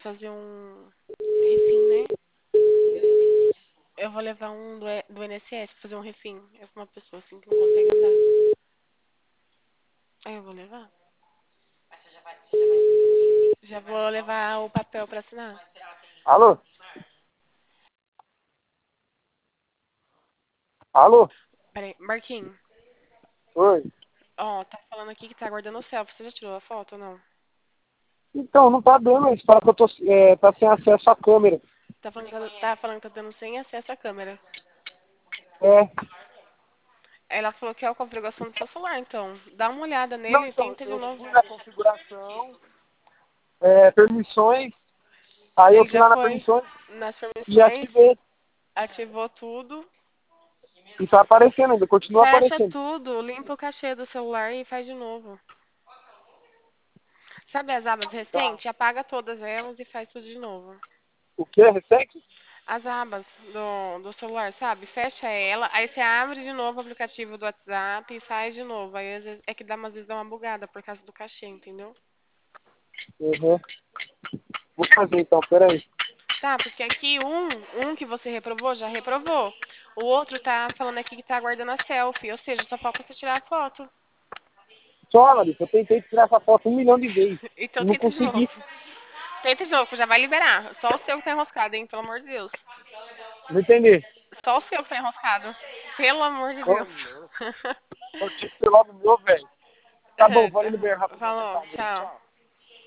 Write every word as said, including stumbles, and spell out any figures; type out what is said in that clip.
fazer um refim, né? Eu vou levar um do, E- do I N S S pra fazer um refim. É pra uma pessoa assim que não consegue andar. Aí eu vou levar. Já vou levar o papel pra assinar. Alô? Alô? Peraí, Marquinhos. Oi. Ó, tá falando aqui que tá guardando o selfie. Você já tirou a foto ou não? Então, não tá dando, eles falam que eu tô, é, tá sem acesso à câmera. Tá falando, que tá, tá falando que tá dando sem acesso à câmera. É. Ela falou que é a configuração do seu celular, então. Dá uma olhada Não, nele e então, tenta de eu novo. fui na configuração, é, permissões, aí eu Ele fui já lá na foi permissões nas e permissões, ativei. ativou tudo. E tá aparecendo ainda, continua Fecha aparecendo. tudo, limpa o cachê do celular e faz de novo. Sabe as abas Tá. recentes? Apaga todas elas e faz tudo de novo. O que? Recente? As abas do, do celular, sabe? Fecha ela, aí você abre de novo o aplicativo do WhatsApp e sai de novo. Aí às vezes, é que dá, às vezes dá uma bugada por causa do cachê, entendeu? Uhum. Vou fazer então, peraí. Tá, porque aqui um, um que você reprovou, já reprovou. O outro tá falando aqui que tá aguardando a selfie, ou seja, só falta você tirar a foto. Só, Larissa, eu tentei tirar essa foto um milhão de vezes. E Então não tenta de novo. consegui. Tenta de novo, já vai liberar. Só o seu que tá enroscado, hein? Pelo amor de Deus. Não entendi. Só o seu que tá enroscado. Pelo amor de Oh, Deus. não. Eu tinha que ser logo meu, velho. Tá bom, vou ali no berrar fazer uma Falou, mensagem. tchau. Tchau.